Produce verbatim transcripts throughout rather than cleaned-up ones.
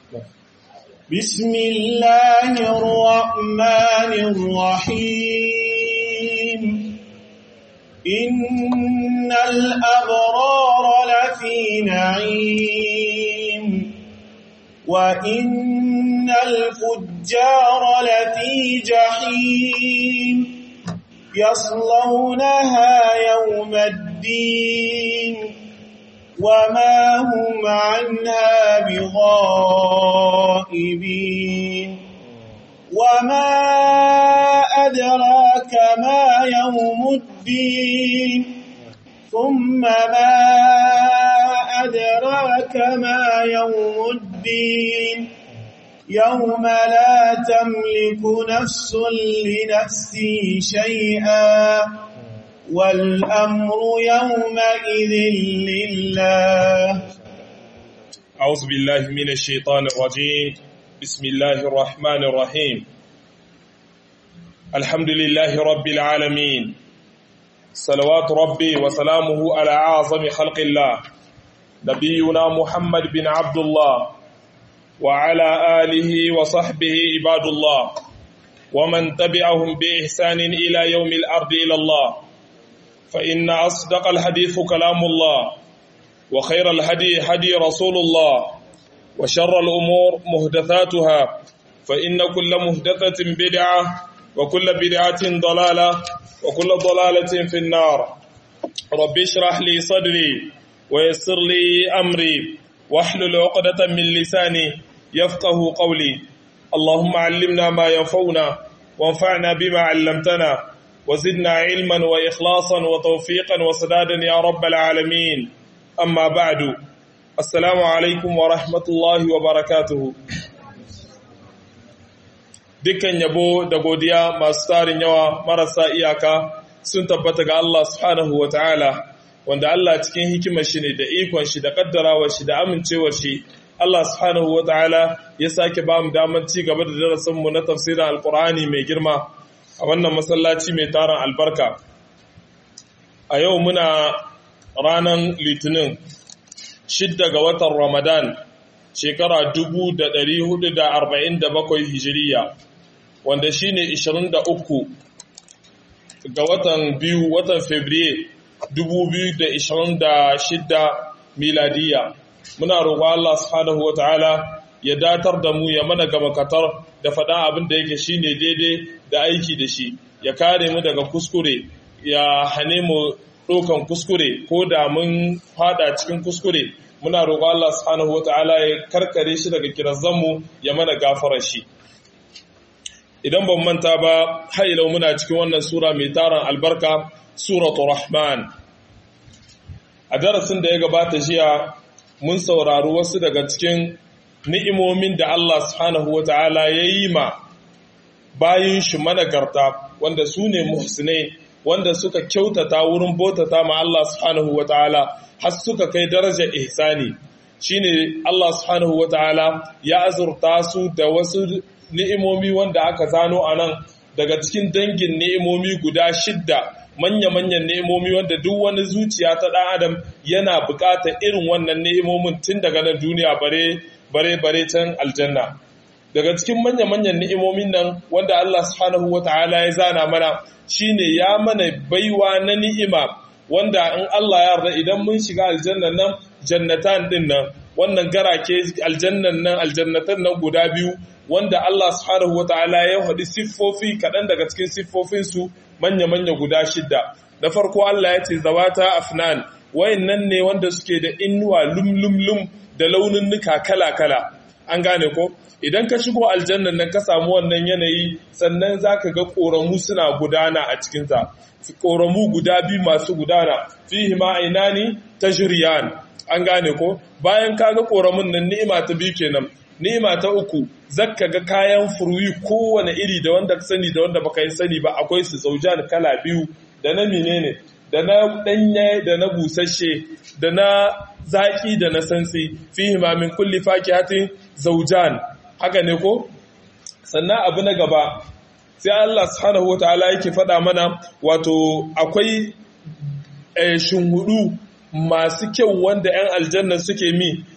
بسم الله الرحمن الرحيم إن الأبرار لفي نعيم وإن الفجار لفي جحيم يصلونها يوم الدين وما هم عنها بغائبين وما أدراك ما يوم الدين ثم ما أدراك ما يوم الدين يوم لا تملك نفس لنفس شيئا والأمر يومئذ لله. أعوذ بالله من الشيطان الرجيم. بسم الله الرحمن الرحيم. الحمد لله رب العالمين، صلوات ربي وسلامه على أعظم خلق الله نبينا محمد بن عبد الله وعلى آله وصحبه عباد الله ومن تبعهم بإحسان إلى يوم الأرض إلى الله. فإن أصدق الحديث كلام الله وخير الهدي هدي رسول الله وشر الأمور محدثاتها فإن كل محدثة بدعة وكل بدعة ضلالة وكل ضلالة في النار. رب اشرح لي صدري ويسر لي أمري واحلل عقدة من لساني يفقه قولي. اللهم علمنا ما ينفعنا وانفعنا بما علمتنا وزدنا علما وإخلاصا وتوفيقا وسدادا يا رب العالمين. أما بعد، السلام عليكم ورحمة الله وبركاته. dukkan yabo da godiya masu tarin yawa marasa iyaka sun tabbata ga Allah subhanahu wa ta'ala, wanda Allah cikin hikimar shi ne da ikon shi da kaddarawar shi da amincewar shi Allah subhanahu wa ta'ala ya sake ba mu damar ci gaba da darasinmu na tafsirin alkur'ani mai girma a wannan masallaci mai tarin albarka. A yau muna ranar litinin shidda ga watan Ramadan shekara dubu da ɗari hudu da arba'in da bakwai hijiriya, wanda shi ne ishirin da uku ga watan biyu watan Fabrairu dubu biyu da ishirin da shidda miladiya. Muna roƙo Allah subhanahu wa ta'ala ya datar da mu, ya mana gama katar da faɗa abin da yake shi ne daidai da aiki da shi, ya kare mu daga kuskure, ya hane mu ɗaukan kuskure ko da mun faɗa cikin kuskure. Muna roƙo Allah subhanahu wa ta'ala ya karkare shi daga kirazanmu, ya mana gafarar shi. Idan ban manta ba, hailau muna cikin wannan sura mai taron albarka, Suratul Rahman. A darasin da ya gabata jiya, mun saurari wasu daga cikin ni'imomin da Allah subhanahu wa ta'ala ya yi ma bayin shi managarta, wanda su ne muhsinai, wanda suka kyautata wurin bautata ma Allah subhanahu wa ta'ala har suka kai darajar ihsani. Shine Allah subhanahu wa ta'ala ya azurta su da wasu ni'imomi wanda aka zano a nan daga cikin dangin ni'imomi guda shidda, manya-manyan ni'imomi wanda duk wani zuciya ta ɗan adam yana buƙatar irin wannan ni'imomin tun daga nan duniya bare bare bare can aljanna. Daga cikin manya-manyan ni'imomin nan wanda Allah subhanahu wata'ala ya zana mana shine ya mana baiwa na ni'ima wanda in Allah ya yarda idan mun shiga aljannan nan, jannatan din nan, wannan garake aljannan nan, aljannatan nan guda biyu wanda Allah subhanahu wata'ala ya hadi siffofi kaɗan daga cikin siffofinsu manya-manya guda shidda. Da farko Allah ya ce zawata afnan, wayannan ne wanda suke da inuwa lum-lum-lum da launinnuka kala-kala. An gane ko? Idan ka shigo aljannan nan ka samu wannan yanayi, sannan zaka ga ƙoramu suna gudana a cikinta. Ƙoramu guda biyu masu gudana, fihi ma ainani tajriyan. An gane ko? Bayan ka ga ƙoramun nan, ni'ima ta biyu kenan. Ni'ima ta uku, zakka ga kayan furuyi kowane iri da wanda ka sani da wanda baka yi sani ba, akwai su zaujan kala biyu, da na menene, da na danye da na busasshe, da na zaki da na santsi, fihi ma min kulli fakihatin zaujan. Haka ne ko? Sannan abu na gaba, sai Allah subhanahu wataala yake faɗa mana, wato akwai shinhudu masu kyau wanda ‘yan aljanna suke mi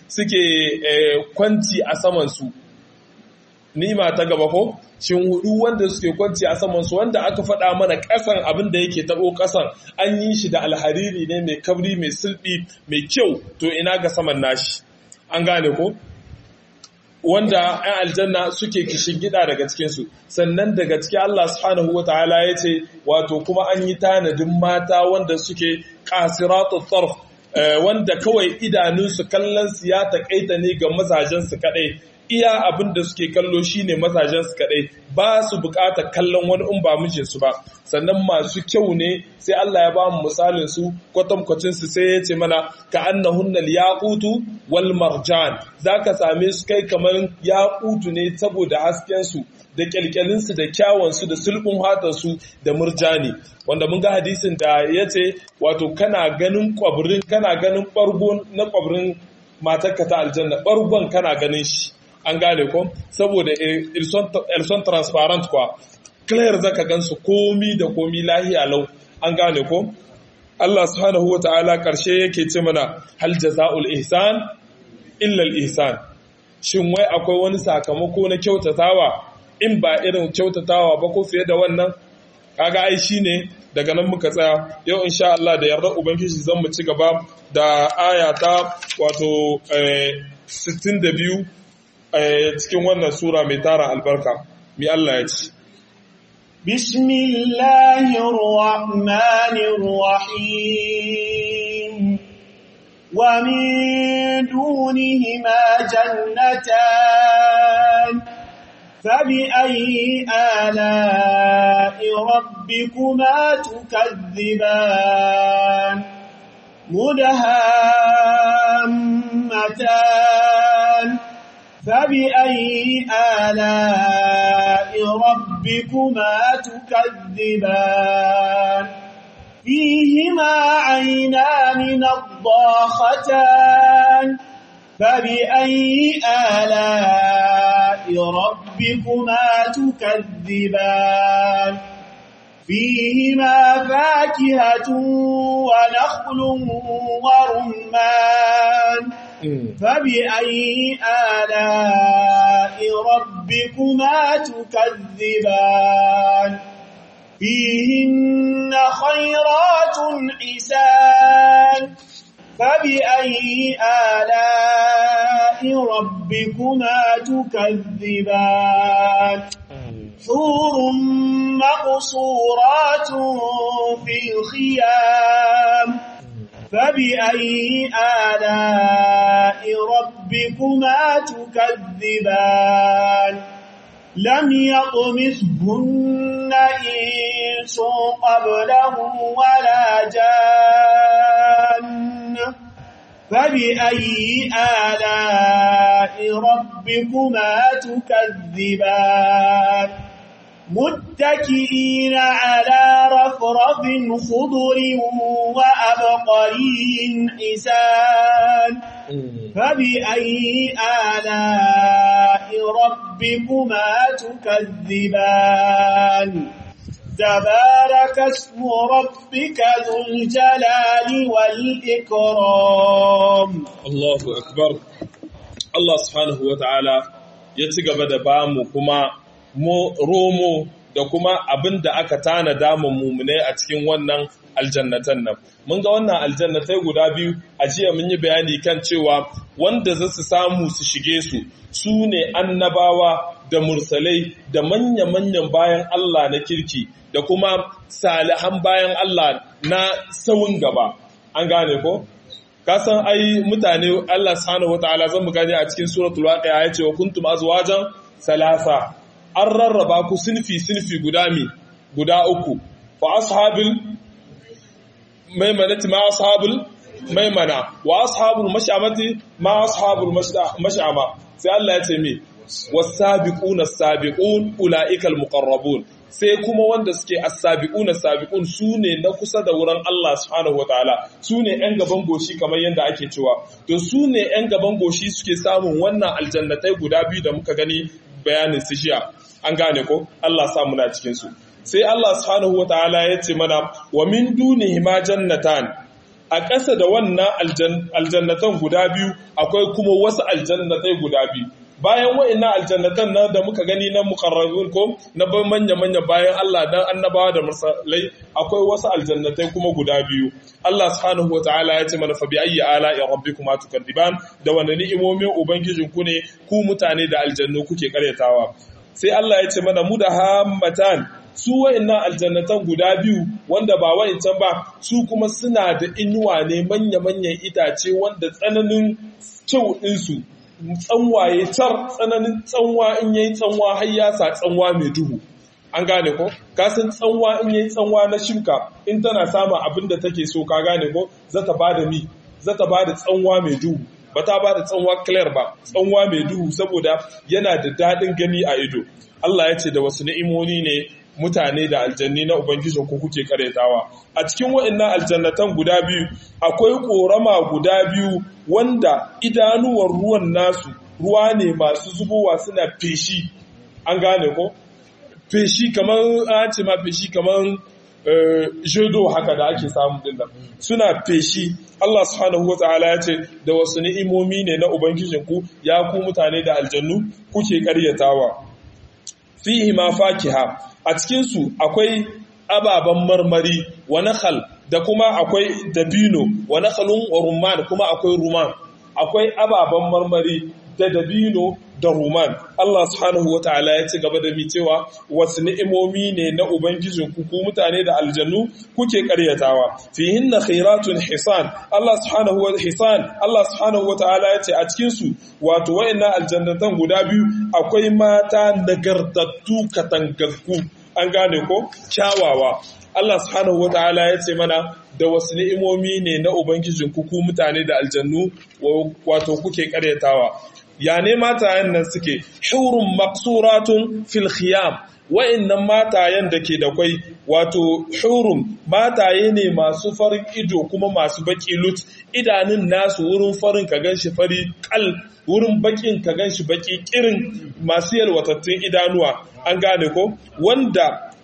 suke kwanci a saman su ni'ima ta gaba ko shin hudu wanda suke kwanci a saman su wanda aka faɗa mana ƙasan abin da yake tabo ƙasan an yi shi da alhariri ne mai kabri mai sulbi mai kyau to ina ga saman nashi an gane ko wanda ‘yan aljanna suke kishin gida daga cikinsu, sannan daga cikin Allah subhanahu wa ta'ala ya ce, wato kuma an yi tanadin mata wanda suke ƙasiratu tsarf, wanda kawai idanunsu kallonsu ya taƙaita ne ga mazajensu kaɗai, iya abin da suke kallo shi ne mazajensu kaɗai, ba su buƙatar kallon wani in ba mijinsu ba, sannan masu kyau ne sai Allah ya ba mu misalin su kwatankwacinsu sai ya ce mana ka annahunnal yaqutu wal marjan zaka same su kai kamar yaqutu ne saboda hasken su da kyalkyalin su da kyawun su da sulbun hatar su da murjani wanda mun ga hadisin da yace wato kana ganin kwabrin kana ganin bargon na kwabrin matarka ta aljanna bargon kana ganin shi an gane ko saboda ilson transparent kwa clear zaka gansu komi da komi lahiya lau an gane ko Allah subhanahu wataala karshe yake ce mana hal jazaul ihsan illa al ihsan shin wai akwai wani sakamako na kyautatawa in ba irin kyautatawa ba ko fiye da wannan kaga ai shine daga nan muka tsaya yau insha Allah da yarda ubangiji zan mu ci gaba da aya ta wato sittin da biyu cikin wannan sura mai tara albarka mi Allah ya ce بسم الله الرحمن الرحيم ومن دونهما جنتان فبأي آلاء ربكما تكذبان مدهامتان فبأي آلاء ربكما تكذبان فيهما عينان نضاختان فبأي آلاء ربكما تكذبان فيهما فاكهة ونخل ورمان فبأي آلاء ربكما تكذبان فيهن خيرات حسان فبأي آلاء ربكما تكذبان حور مقصورات في الخيام فبأي آلاء ربكما تكذبان لم يطمثهن إنس قبلهم ولا جان فبأي آلاء ربكما تكذبان متكئين على رفرف خضر وأبقري حسان فبأي آلاء ربكما تكذبان تبارك اسم ربك ذو الجلال والإكرام الله أكبر الله سبحانه وتعالى يتقب دبام كما romo da kuma abin da aka tanada mu mumune a cikin wannan aljannatan nan mun ga wannan aljannatai guda biyu a jiya mun yi bayani kan cewa wanda za su samu su shige su su ne annabawa da mursalai da manya-manyan bayan Allah na kirki da kuma salihan bayan Allah na sawun gaba an gane ko kasan ai mutane Allah subhanahu wataala zan mu gani a cikin suratul waqi'a yace wa kuntum azwajan salasa an rarraba ku sinfi-sinfi guda mi guda uku fa ashabul maimanati ma ashabul maimana wa ashabul mash'amati ma ashabul mash'ama sai Allah ya ce mi was-sabiquna as-sabiqun ulaikal muqarrabun sai kuma wanda suke as-sabiquna as-sabiqun sune na kusa da wurin Allah subhanahu wataala sune ɗan gaban goshi kamar yanda ake cewa to sune ɗan gaban goshi suke samun wannan aljannatai guda biyu da muka gani bayanin su shiya an gane ko Allah sa muna cikin su sai Allah subhanahu wataala ya ce mana wa min dunihima jannatan a ƙasa da wannan aljannatan guda biyu akwai kuma wasu aljannatai guda biyu bayan wa'annan aljannatan na da muka gani na muqarrabun ko na manya manya bayan Allah dan annabawa da mursalai akwai wasu aljannatai kuma guda biyu Allah subhanahu wataala ya ce mana fa bi ayyi ala'i rabbikuma tukadiban da wanda ni'imomin ubangijinku ne ku mutane da aljannu kuke karyatawa sai Allah ya ce mana mudahammatan su wa'annan aljannatan guda biyu wanda ba wa'ancan ba su kuma suna da inuwa ne manya-manyan itace wanda tsananin kyau ɗinsu tsanwaye tar tsananin tsanwa in yayi tsanwa har ya sa tsanwa mai duhu an gane ko ka san tsanwa in yayi tsanwa na shuka in tana samun abin da take so ka gane ko zata bada mi zata bada tsanwa mai duhu ba ta bada tsanwa clear ba tsanwa mai duhu saboda yana da dadin gani a ido Allah ya ce da wasu ni'imoni ne mutane da aljanni na ubangijin ku kuke karetawa a cikin wa'annan aljannatan guda biyu akwai korama guda biyu wanda idanuwar ruwan nasu ruwa ne masu zubowa suna feshi an gane ko feshi kamar an ce ma feshi kamar jedo haka da ake samu din nan suna feshi Allah subhanahu wataala ya ce da wasu ni'imomi ne na ubangijin ku ya ku mutane da aljannu kuke karyatawa fihi ma fakiha a cikinsu akwai ababen marmari wa nakhal da kuma akwai dabino wa nakhalun wa rumman kuma akwai ruman akwai ababen marmari da dabino da ruman Allah subhanahu wataala ya ci gaba da mi cewa wasu ni'imomi ne na ubangijin ku ku mutane da aljannu kuke karyatawa fihinna khairatun hisan Allah subhanahu wa hisan Allah subhanahu wataala ya ce a cikin su wato wayannan aljannatan guda biyu akwai mata nagartattu katangazku an gane ko kyawawa Allah subhanahu wataala ya ce mana da wasu ni'imomi ne na ubangijin ku ku mutane da aljannu wato kuke karyatawa ya ne matayen nan suke hurun maksuratun fil khiyam wa'annan matayen da ke da kwai wato hurun mataye ne masu farin ido kuma masu baki lut idanun nasu wurin farin ka ganshi fari kal wurin bakin ka ganshi baki kirin masu yalwatattun idanuwa an gane ko wanda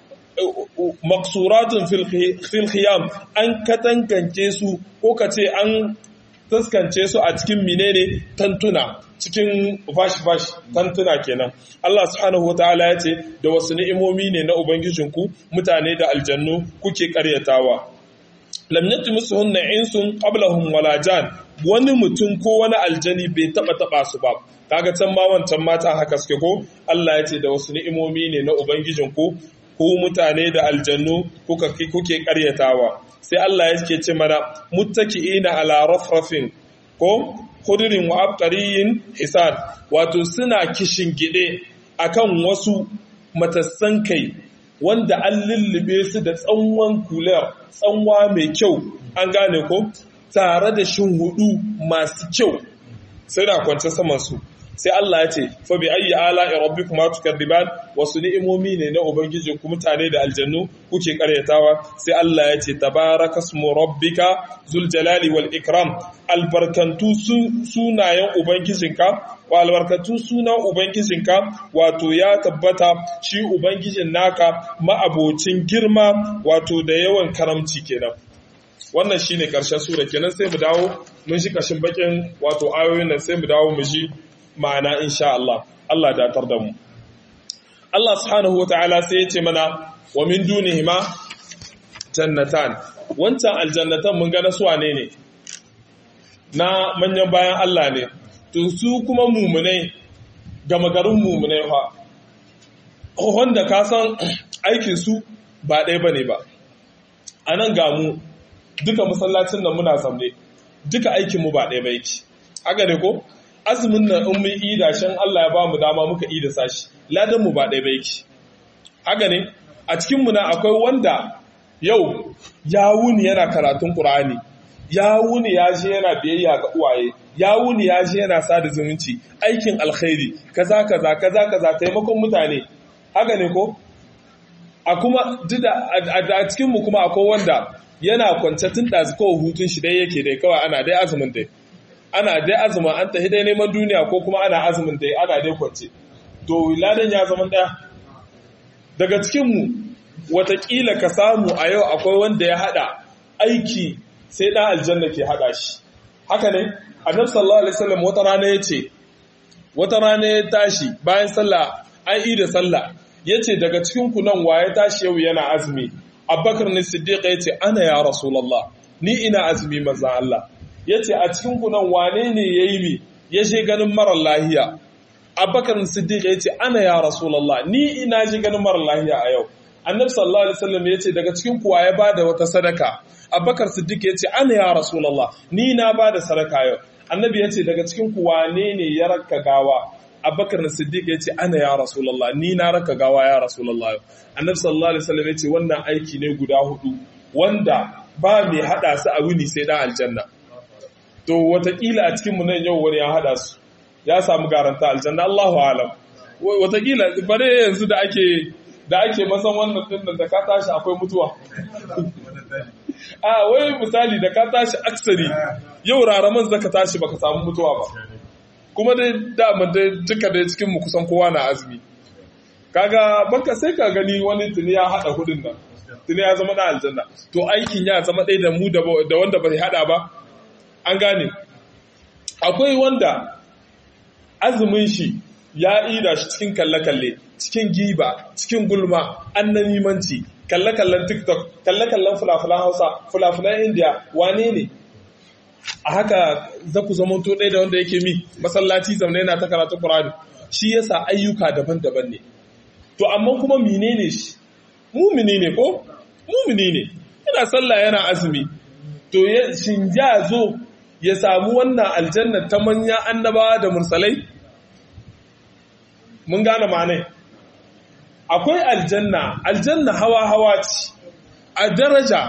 maksuratun fil khiyam an katankance su ko kace an taskance su a cikin menene tantuna cikin fashi-fashi tantuna kenan Allah subhanahu wataala ya ce da wasu ni'imomi ne na ubangijinku mutane da aljannu kuke karyatawa lam yatmisuhunna insun qablahum wala jan wani mutum ko wani aljani bai taba taba su ba kaga can ma wancan mata haka suke ko Allah ya ce da wasu ni'imomi ne na ubangijinku ku mutane da aljannu kuka kuke karyatawa sai Allah yake ce mana muttaki'ina ala rafrafin ko kudirin wa abqariyin hisan wato suna kishin gide akan wasu matassan kai wanda an lullube su da tsanwan kular tsanwa mai kyau an gane ko tare da shinhudu masu kyau sai na kwance saman su sai Allah ya ce fa bi ayyi ala'i rabbikuma tukadiban wasu ni'imomi ne na ubangiji ku mutane da aljannu kuke karyatawa sai Allah ya ce tabarakasmu rabbika zul jalali wal ikram albarkantu sunayen ubangijinka wa albarkatu sunan ubangijinka wato ya tabbata shi ubangijin naka ma'abocin girma wato da yawan karamci kenan wannan shine karshen sura kenan sai mu dawo mun shi kashin bakin wato ayoyin nan sai mu dawo mu ji ma'ana insha Allah Allah datar da mu Allah subhanahu wataala sai ya ce mana wa min dunihima jannatan wancan aljannatan mun ga nasu wane ne na manyan bayan Allah ne to su kuma mumunai gama garin mumunai fa wanda ka san aikin su ba ɗaya bane ba anan ga mu duka masallacin nan muna zamne duka aikin mu ba ɗaya ba yake haka ne ko azumin nan in mun ida shan Allah ya ba mu dama muka ida sashi ladan mu ba ɗaya ba yake haka ne a cikin mu na akwai wanda yau ya wuni yana karatun Qur'ani ya wuni ya je yana biyayya ga uwaye ya wuni ya je yana sada zumunci aikin alkhairi kaza kaza kaza kaza taimakon mutane haka ne ko a kuma dida a cikin mu kuma akwai wanda yana kwance tun ɗazu kawai hutun shi dai yake dai kawai ana dai azumin dai ana dai azumin an tafi dai neman duniya ko kuma ana azumin dai ana dai kwance to ladan ya zama ɗaya daga cikinmu watakila ka samu a yau akwai wanda ya haɗa aiki sai ɗan aljanna ke haɗa shi haka ne annabi sallallahu alaihi wasallam wata rana yace wata rana ya tashi bayan sallah an yi da sallah yace daga cikin ku nan waye tashi yau yana azumi Abubakar ne Siddiq yace ana ya Rasulullah ni ina azumi manzon Allah yace a cikin ku nan wane ne yayi mi ya je ganin mara lahiya Abubakar Siddiq yace ana ya Rasulullah ni ina je ganin mara lahiya a yau Annabi sallallahu alaihi wasallam yace daga cikin ku waye bada wata sadaka Abubakar Siddiq yace ana ya Rasulullah ni na bada sadaka yau Annabi yace daga cikin ku wane ne ya raka gawa Abubakar Siddiq yace ana ya Rasulullah ni na raka gawa ya Rasulullah Annabi sallallahu alaihi wasallam yace wannan aiki ne guda hudu wanda ba mai hada su a wuni sai dan aljanna to watakila a cikin mu nan yau wani ya hada su ya samu garanta aljanna Allahu a'lam watakila bare yanzu da ake da ake masan wannan din da ka tashi akwai mutuwa a wai misali da ka tashi aksari yau raraman zaka tashi baka samu mutuwa ba kuma dai dama dai duka dai cikin mu kusan kowa na azumi kaga banka sai ka gani wani tuni ya hada hudun nan tuni ya zama na aljanna to aikin ya zama ɗaya da mu da wanda bai hada ba an gane akwai wanda azumin shi ya ida shi cikin kalle-kalle cikin giba cikin gulma annamimanci kalle-kallen tiktok kalle-kallen fulafulan hausa fulafulan india wane ne a haka za ku zama to ɗaya da wanda yake mi masallaci zaune yana ta karatu Qur'ani shi yasa ayyuka daban-daban ne to amma kuma menene shi mumini ne ko mumini ne yana sallah yana azumi to shin ya zo ya samu wannan aljanna ta manya annabawa da mursalai mun gane ma'anai akwai aljanna aljanna hawa-hawa ce a daraja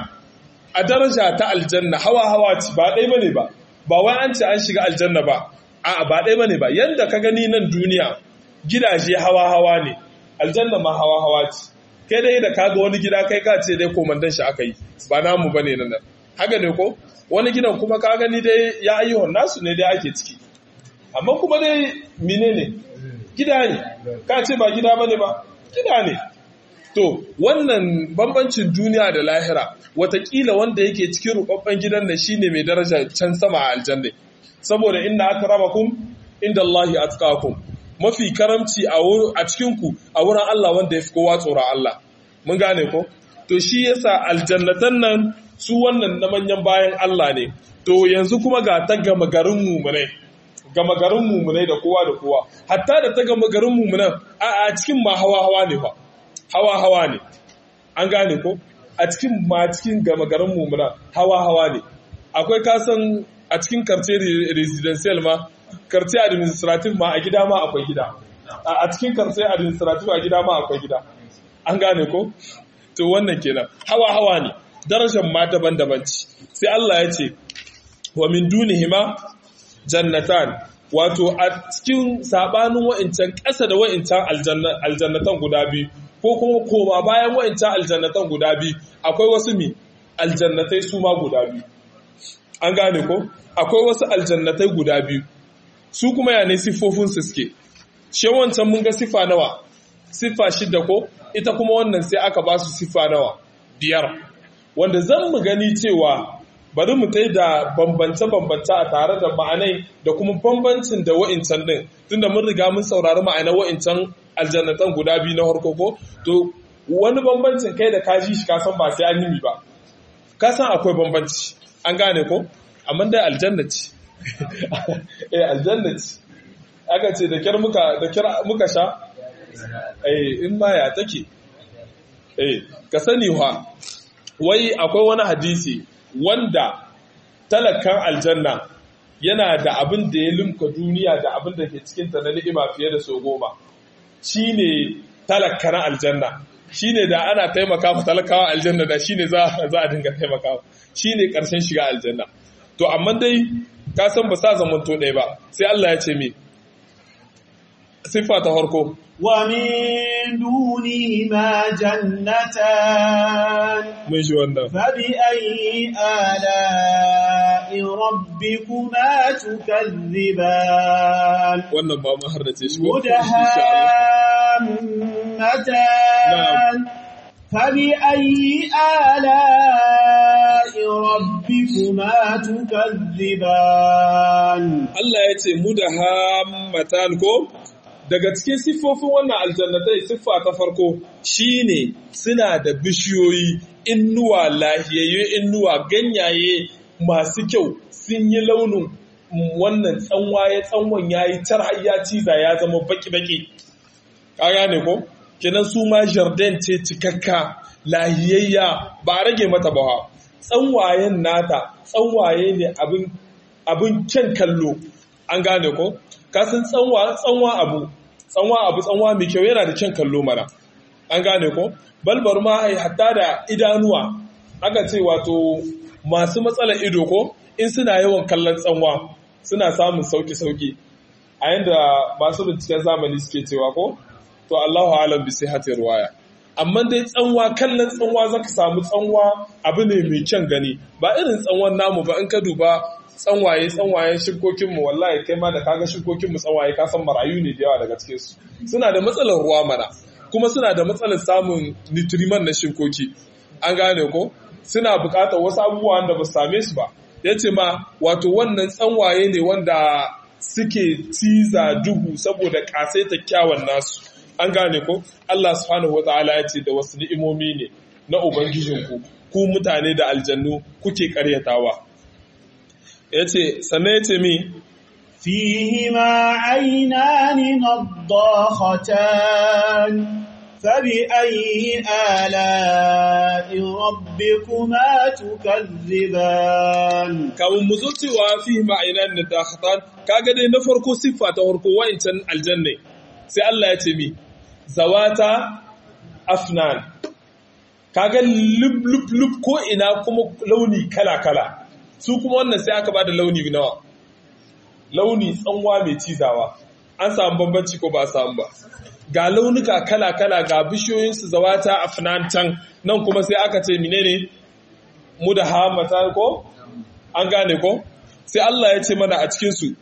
a daraja ta aljanna hawa-hawa ce ba ɗai bane ba ba wai an ce an shiga aljanna ba a ba ɗai bane ba yanda ka gani nan duniya gidaje hawa-hawa ne aljanna ma hawa-hawa ce kai dai da kaga wani gida kai ka ce dai komandan shi aka yi ba namu bane nan haka ne ko wani gidan kuma ka gani dai ya ayyuhan nasu ne dai ake ciki amma kuma dai menene gida ne ka ce ba gida bane ba gida ne to wannan bambancin duniya da lahira watakila wanda yake cikin rubabban gidan nan shine mai daraja can sama a aljanna saboda inna akramakum indallahi atqakum mafi karamci a cikin ku a wurin Allah wanda yafi kowa tsoron Allah mun gane ko to shi yasa aljannatan nan su wannan na manyan bayan Allah ne to yanzu kuma ga ta gama garin mummunai gama garin mummunai da kowa da kowa hatta da ta gama garin mummunan a cikin ma hawa-hawa ne fa hawa-hawa ne an gane ko a cikin ma cikin gama garin mummunan hawa-hawa ne akwai kasan a cikin karce residential ma karce administrative ma a gida ma akwai gida a cikin karce administrative a gida ma akwai gida an gane ko to wannan kenan hawa-hawa ne darajar ma daban-daban ce sai Allah ya ce wa min dunihima jannatan wato a cikin sabanin wa'incan ƙasa da wa'incan aljannatan guda biyu ko kuma koma bayan wa'incan aljannatan guda biyu akwai wasu mi aljannatai su ma guda biyu an gane ko akwai wasu aljannatai guda biyu su kuma ya ne siffofinsu suke shi wancan mun ga siffa nawa siffa shidda ko ita kuma wannan sai aka ba su siffa nawa biyar wanda zan mu gani cewa bari mu tai da bambance-bambance a tare da ma'anai da kuma bambancin da wa'incan din tunda mun riga mun saurari ma'anar wa'incan aljannatan guda biyu na harko ko to wani bambancin kai da kaji shi kasan ba sai an yi ba kasan akwai bambanci an gane ko amma dai aljanna ce eh aljanna ce aka ce da kyar muka da kyar muka sha eh in ma ya take eh ka sani wa wai akwai wani hadisi wanda talakan aljanna yana da abin da ya limka duniya da abin da ke cikinta na ni'ima fiye da so goma shine talakan aljanna shine da ana taimaka ma talakawa aljanna da shine za za a dinga taimakawa shine karshen shiga aljanna to amma dai ka san ba sa zaman to ɗaya ba sai Allah ya ce me sifa ta farko wa min dunihima jannatan mun shi wannan fa bi ayyi ala'i rabbikuma tukazziban wannan ba mu harrace shi ko mudahammatan fa bi ayyi ala'i ربكما تكذبان Allah ya ce mudahammatan ko daga cikin siffofin wannan aljannatai siffa ta farko shine suna da bishiyoyi innuwa lahiyayye innuwa ganyaye masu kyau sun yi launin wannan tsanwaye tsanwan yayi tar hayya ciza ya zama baki-baki ka gane ko kenan su ma jardin ce cikakka lahiyayya ba rage mata ba tsanwayen nata tsanwaye ne abin abin kyan kallo an gane ko kasan tsanwa tsanwa abu tsanwa abu tsanwa mai kyau yana da kyan kallo mana an gane ko balbar ma ai hatta da idanuwa aka ce wato masu matsalar ido ko in suna yawan kallon tsanwa suna samun sauki sauki a yanda masu binciken zamani suke cewa ko to Allahu alam bi sihhatir riwaya amma dai tsanwa kallon tsanwa zaka samu tsanwa abu ne mai kyan gani ba irin tsanwan namu ba in ka duba tsanwaye tsanwayen shirkokinmu wallahi kai ma da kaga shirkokinmu tsanwaye ka san marayu ne da yawa daga cikin su suna da matsalar ruwa mana kuma suna da matsalar samun nutriman na shirkoki an gane ko suna buƙatar wasu abubuwa da ba su same su ba yace ma wato wannan tsanwaye ne wanda suke ciza duhu saboda kasaita kyawun nasu an gane ko Allah subhanahu wataala ya ce da wasu ni'imomi ne na ubangijinku ku mutane da aljannu kuke karyatawa yace sannan yace mi fihima aynani naddakhatan fabi ayyi ala'i rabbikuma tukazziban kawun mu zo cewa fihima aynani naddakhatan kaga dai na farko siffa ta farko wa'incan aljanna sai Allah ya ce mi zawata afnan kaga lub lub lub ko ina kuma launi kala kala su kuma wannan sai aka bada launi nawa launi tsanwa mai cizawa an samu bambanci ko ba samu ba ga launuka kala kala ga bishiyoyin su zawata afnan can nan kuma sai aka ce menene mudahammata ko an gane ko sai Allah ya ce mana a cikin su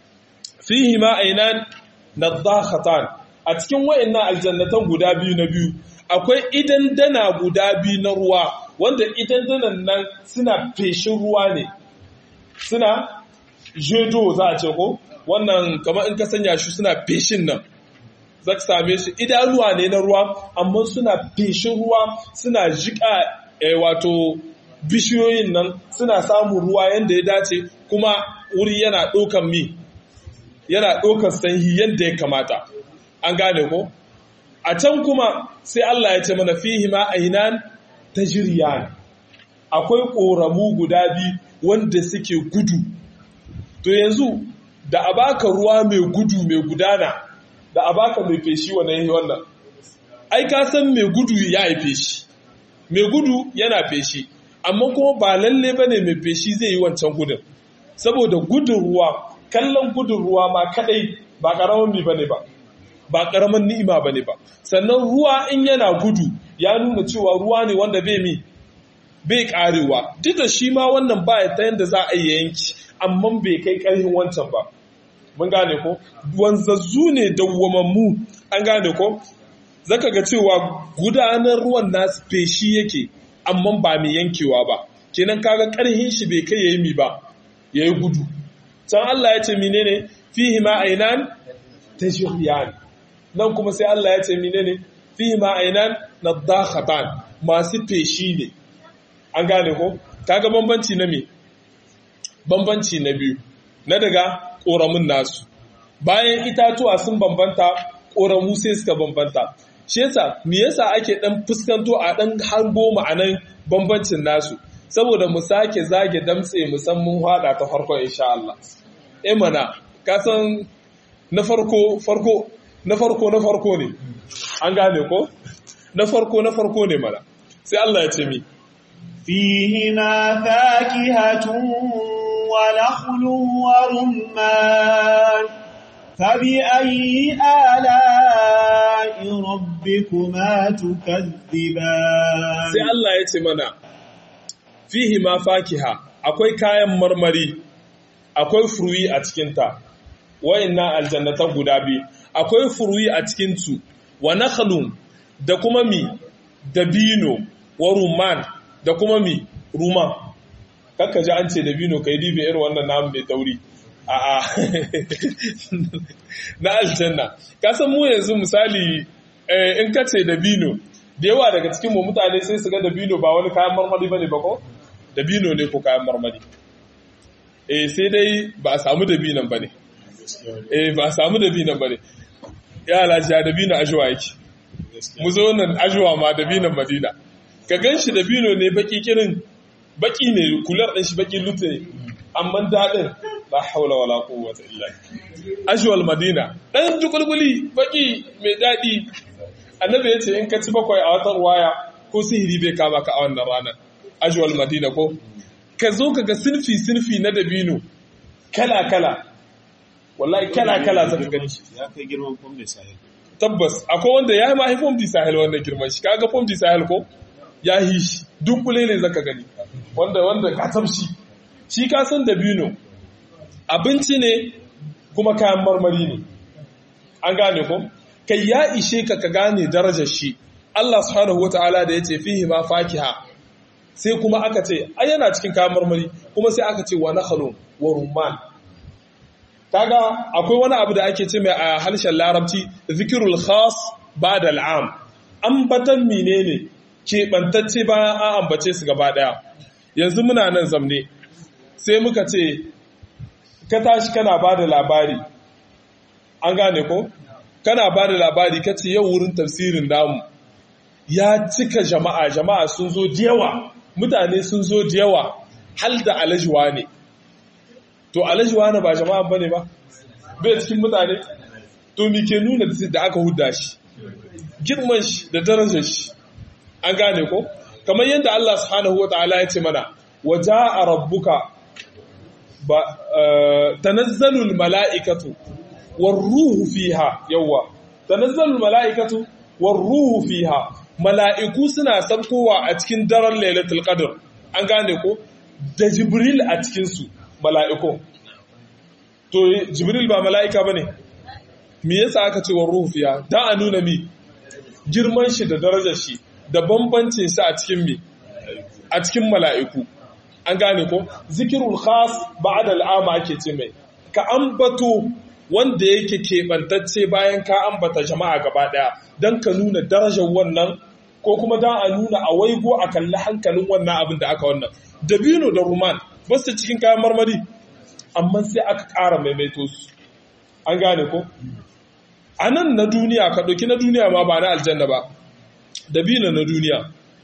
fihi ma aynan nadakhatan a cikin wayannan aljannatan guda biyu na biyu akwai idan dana guda biyu na ruwa wanda idan danan nan suna feshin ruwa ne suna jedo za a ce ko wannan kamar in ka sanya shi suna feshin nan za ka same shi idanuwa ne na ruwa amma suna feshin ruwa suna jika eh, wato bishiyoyin nan suna samun ruwa yanda ya dace kuma wuri yana ɗaukan mi yana ɗaukar sanyi yadda ya kamata an gane ko a can kuma sai Allah ya ce mana fihi ma ainan tajriyan akwai koramu guda biyu wanda suke gudu to yanzu da a baka ruwa mai gudu mai gudana da a baka mai feshi wannan wannan ai ka san mai gudu ya yi feshi mai gudu yana feshi amma kuma ba lalle bane mai feshi zai yi wancan gudun saboda gudun ruwa kallon gudun ruwa ma kadai ba karamin mi bane ba ba karamin ni'ima bane ba sannan ruwa in yana gudu ya nuna cewa ruwa ne wanda bai mi bai karewa duk da shi ma wannan ba ta yanda za a yi yanki amma bai kai karhin wancan ba mun gane ko wanzazzu ne dawwamammu an gane ko zaka ga cewa gudanar ruwan nasu feshi yake amma ba mai yankewa ba kenan kaga karhin shi bai kai yayi mi ba yayi gudu can Allah ya ce menene fihi ma ainan tajriyan nan kuma sai Allah ya ce menene fihi ma ainan nadakhatan masu feshi ne an gane ko kaga bambanci na me bambanci na biyu na daga koramun nasu bayan itatuwa sun bambanta koramu sai suka bambanta shi yasa me yasa ake dan fuskanto a dan hango ma'anan bambancin nasu saboda mu sake zage damtse musamman hada ta farko insha Allah eh mana ka san na farko farko na farko na farko ne an gane ko na farko na farko ne mana sai Allah ya ce mi fihima fakihatun wa nakhlun wa rumman fabi ayyi ala'i rabbikuma tukazziban sai Allah ya ce mana fihima fakiha akwai kayan marmari akwai fruyi a cikinta wa'annan aljannatan guda biyu akwai fruyi a cikinsu wa nakhlun da kuma mi dabino wa rumman da kuma mi ruman kakka ji an ce dabino kai dibe irin wannan namu mai tauri a'a na aljanna ka san mu yanzu misali in ka ce dabino da yawa daga cikin mu mutane sai su ga dabino ba wani kayan marmari bane ba ko dabino ne ko kayan marmari eh sai dai ba a samu dabinon bane eh ba a samu dabinon bane ya alaji dabino ajuwa yake mu zo nan ajuwa ma dabinon Madina ka ganshi dabino ne baki kirin baki ne kular din shi baki lute amma dadin la haula wala quwwata illa billah ajuwal Madina dan jukulguli baki mai dadi annabi yace in ka ci bakwai a watan waya ko sihiri bai kama ka a wannan ranar ajuwal Madina ko ka zo ka ga sinfi sinfi na dabino kala kala wallahi kala kala zaka gani ya kai girman fomdi sahel tabbas akwai wanda ya ma haifon di sahel wannan girman shi kaga fomdi sahel ko ya yi shi dunkule ne zaka gani wanda wanda ka tabshi shi ka san dabino abinci ne kuma kayan marmari ne an gane ko kai ya ishe ka ka gane darajar shi Allah subhanahu wataala da yace fihi ma fakiha sai kuma aka ce ai yana cikin kayan marmari kuma sai aka ce wa nakhlun wa rumman kaga akwai wani abu da ake ce mai a harshen larabci zikirul khas ba'da al'am ambatan menene keɓantacce bayan an ambace su gaba ɗaya yanzu muna nan zamne sai muka ce ka tashi kana ba da labari an gane ko kana ba da labari ka ce yau wurin tafsirin namu ya cika jama'a jama'a sun zo da yawa mutane sun zo da yawa hal da alajuwa ne to alajuwa ne ba jama'a bane ba bai cikin mutane to mi ke nuna da aka hudda shi girman shi da darajar shi an gane ko kamar yadda Allah subhanahu wataala ya ce mana waja'a rabbuka ba tanazzalul mala'ikatu war ruhu fiha yawa tanazzalul mala'ikatu war ruhu fiha mala'iku suna sabkowa a cikin daren lailatul qadr an gane ko da jibril a cikin su mala'iku to jibril ba mala'ika bane me yasa aka ce war ruhu fiha da a nuna mi girman shi da darajar shi da bambancin sa a cikin mi a cikin mala'iku an gane ko zikirul khas ba'da al'ama ake ce mai ka ambato wanda yake keɓantacce bayan ka ambata jama'a gaba ɗaya don ka nuna darajar wannan ko kuma don a nuna a waigo a kalli hankalin wannan abin da aka wannan dabino da ruman ba su cikin kayan marmari amma sai aka ƙara maimaito su an gane ko a nan na duniya ka ɗauki na duniya ma ba na aljanna ba dabino na duniya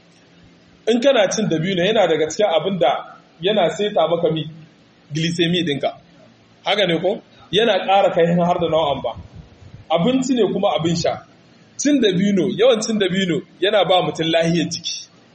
in kana cin dabino yana daga cikin abin da yana seta maka mi glycemic ɗinka haka ne ko yana ƙara kai har da nau'an ba abinci ne kuma abin sha cin dabino yawan cin dabino yana ba mutum lahiyar jiki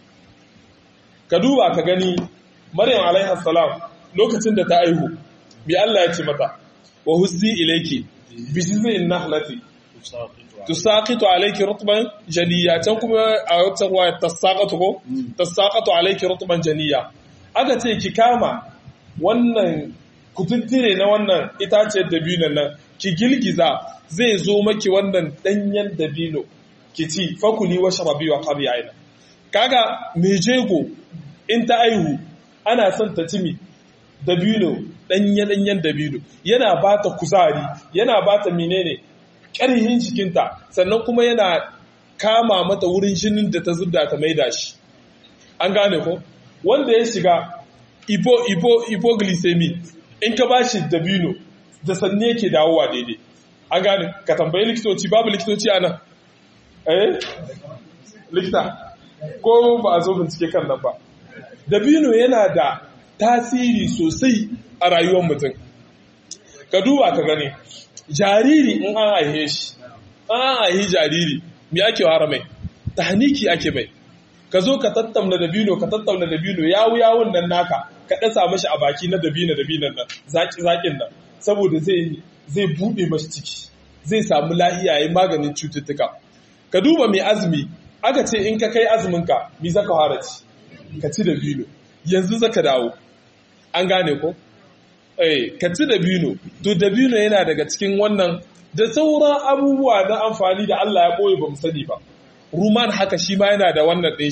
ka duba ka gani maryam alaihi salam lokacin da ta aihu bi Allah ya ce mata wa huzzi ilayki bi jiz'in nahlati tusaqitu alayki rutban janiya can kuma a wata ruwaya tasaqatu ko tasaqatu alayki rutban janiya aka ce ki kama wannan kututtire na wannan itaciyar dabinon nan ki girgiza zai zo maki wannan danyen dabino ki ci fakuli wa sharabi wa qabi aina kaga me jego in ta aihu ana son ta ci mi dabino danye danyen dabino yana bata kuzari yana bata menene ƙarhin jikinta sannan kuma yana kama mata wurin jinin da ta zubda ta maida shi an gane ko wanda ya shiga ipo ipo hypoglycemic in ka bashi dabino da sanne yake dawowa daidai an gane ka tambayi likitoci babu likitoci a nan eh likita ko ba a zo bincike kan nan ba dabino yana da tasiri sosai a rayuwar mutum ka duba ka gane jariri in an aihe shi an aihe jariri me ake ware mai tahniki ake mai ka zo ka tattauna dabino ka tattauna dabino yawu yawun nan naka ka dasa mashi a baki na dabino dabinon nan zaki zakin nan saboda zai zai bude mashi ciki zai samu lahiya yayin maganin cututtuka ka duba mai azumi aka ce in ka kai azumin ka mi zaka fara ci ka ci dabino yanzu zaka dawo an gane ko eh ka ci dabino to dabino yana daga cikin wannan da sauran abubuwa na amfani da Allah ya boye ba mu sani ba ruman haka shi ma yana da wannan din shi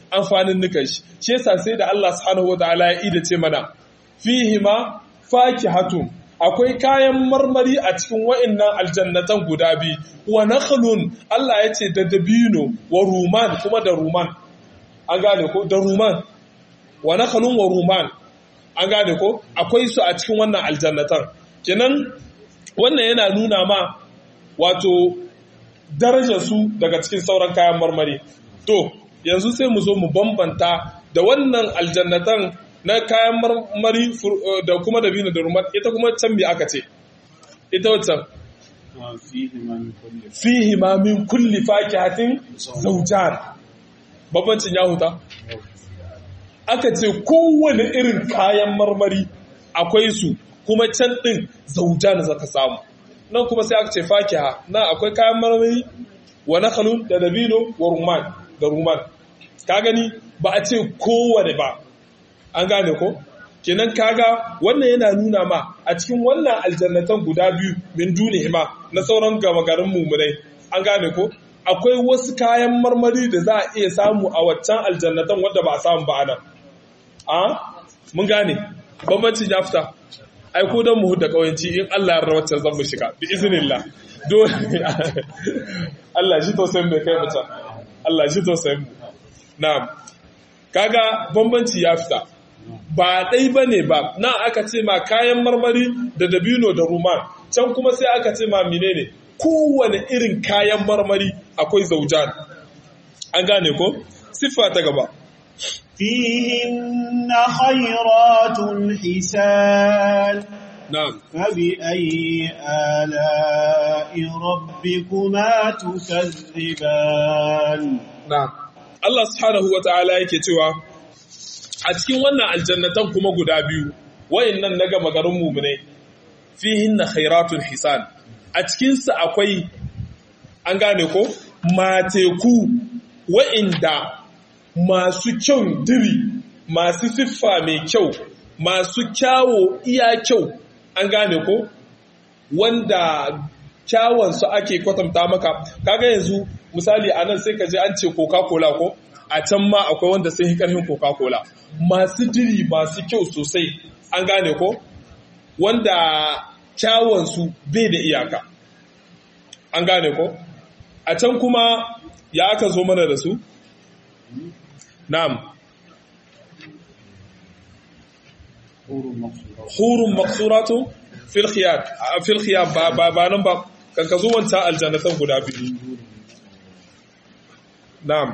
amfanin nukan shi shi yasa sai da Allah subhanahu wataala ya ida ce mana fihima fakihatun akwai kayan marmari a cikin wa'annan aljannatan guda biyu wa nakhlun Allah ya ce da dabino wa ruman kuma da ruman an gane ko da ruman wa nakhlun wa ruman an gane ko akwai su a cikin wannan aljannatan kenan wannan yana nuna ma wato darajar su daga cikin sauran kayan marmari to yanzu sai mu zo mu bambanta da wannan aljannatan na kayan marmari da kuma da binu da rumar ita kuma can bi aka ce ita waccan fihi ma min kulli fakihatin zawjan babbancin ya huta aka ce kowane irin kayan marmari akwai su kuma can din zawjan zaka samu nan kuma sai aka ce fakiha nan akwai kayan marmari wa nakhlun da dabino wa rumman da rumman ka gani ba a ce kowane ba an gane ko kenan kaga wannan yana nuna ma a cikin wannan aljannatan guda biyu min dunihima na sauran gama garin mumunai an gane ko akwai wasu kayan marmari da za a iya samu a waccan aljannatan wadda ba a samu ba anan a mun gane bambancin ya fita ai ko dan mu da kauyanci in Allah ya rawaita zan mu shiga bi iznillah dole Allah shi tausayin mai kai mutan Allah shi tausayin mu na'am kaga bambanci ya fita ba dai bane ba na aka ce ma kayan marmari da dabino da ruman can kuma sai aka ce ma menene kowane irin kayan marmari akwai zaujan an gane ko siffa ta gaba فيهن خيرات حسان نعم فبأي آلاء ربكما تكذبان نعم Allah subhanahu wata'ala yake cewa a cikin wannan aljannatan kuma guda biyu wayannan na gama garin mu'mine fihinna khairatun hisan a cikin su akwai an gane ko mateku wayanda masu kyau diri masu siffa mai kyau masu kyawo iya kyau an gane ko wanda kyawun su ake kwatanta maka kaga yanzu misali anan sai ka je an ce coca-cola ko a can ma akwai wanda sai karfin coca-cola masu diri masu kyau sosai an gane ko wanda kyawun su bai da iyaka an gane ko a can kuma ya aka zo mana da su na'am hurun maqsuratu fil khiyat fil khiyam ba ba nan ba kan ka zo wancan aljannatan guda biyu na'am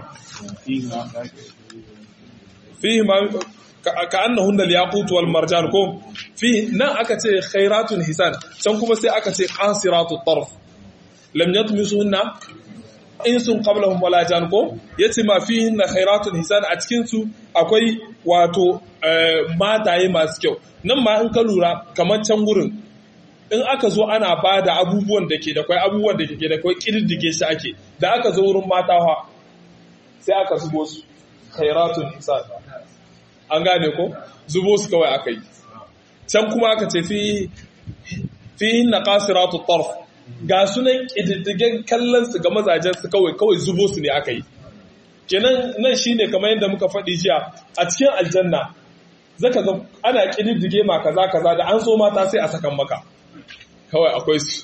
fihi ma ka'annahunna al-yaqut wal marjan ko fi nan aka ce khairatun hisan can kuma sai aka ce qasiratut tarf lam yatmisuhunna insun qablahum wala jan ko yace ma fihinna khairatun hisan a cikin su akwai wato mataye masu kyau nan ma in ka lura kamar can gurin in aka zo ana bada abubuwan da ke da kai abubuwan da ke da kai kididdige shi ake da aka zo wurin matawa sai aka zubo su khairatun hisan an gane ko zubo su kawai aka yi can kuma aka ce fi fihinna qasiratut tarf ga sunan ƙididdigen kallonsu ga mazajensu kawai kawai zubo su ne aka yi kenan nan shi ne kamar yadda muka faɗi jiya a cikin aljanna zaka ga ana ƙididdige ma kaza kaza da an so mata sai a sakan maka kawai akwai su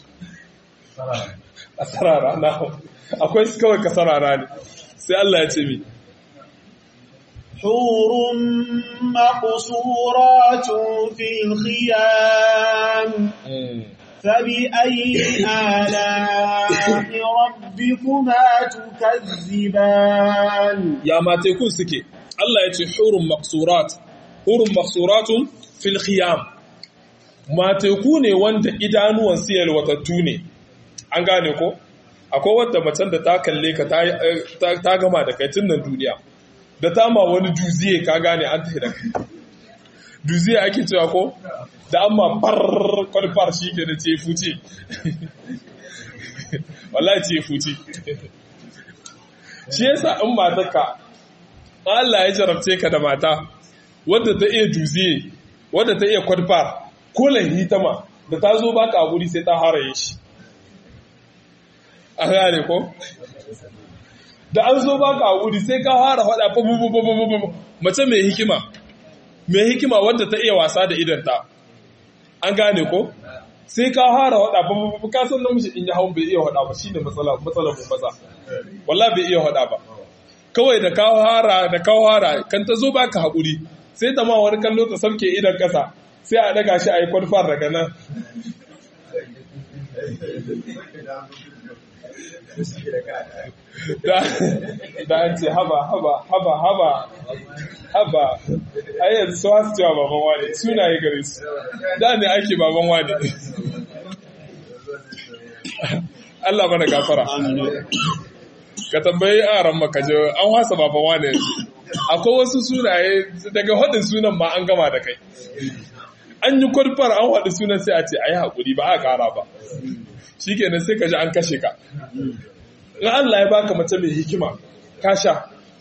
a sarara na akwai su kawai ka sarara ne sai Allah ya ce mi حور مقصورات في الخيام فبأي آلاء ربكما تكذبان يا ما تكون سكي الله يتي حور مقصورات حور مقصورات في الخيام ما تكون wanda idanuwan siyal watattu ne an gane ko akwai wanda macen da ta kalle ka ta gama da kai tun nan duniya da ta ma wani duziye ka gane an tafi da kai duziye ake cewa ko da amma bar kwalfar shi ke da ce fuce wallahi ce fuce shi yasa in matarka Allah ya jarabce ka da mata wadda ta iya duziye wadda ta iya kwalfar ko lahi ta ma da ta zo baka a guri sai ta haraye shi a gane ko da an zo baka hakuri sai ka fara faɗa fa mace mai hikima mai hikima wanda ta iya wasa da idanta an gane ko sai ka fara faɗa fa ka san namiji in ya hawo bai iya faɗa ba shine matsala matsalar mu maza wallahi bai iya faɗa ba kawai da ka fara da ka fara kan ta zo baka hakuri sai ta ma wani kallo ta sauke idan kasa sai a daga shi a yi kwarfar daga nan da an ce haba haba haba haba haba a yanzu su hasu cewa baban wane sunaye gare su da ne ake baban wane Allah mana gafara ka tambayi aran makaje an wasa baban wane akwai wasu sunaye daga hadin sunan ma an gama da kai an yi kwarfar an haɗu sunan sai a ce a yi haƙuri ba a ƙara ba shi kenan sai ka ji an kashe ka in Allah ya baka mace mai hikima ka sha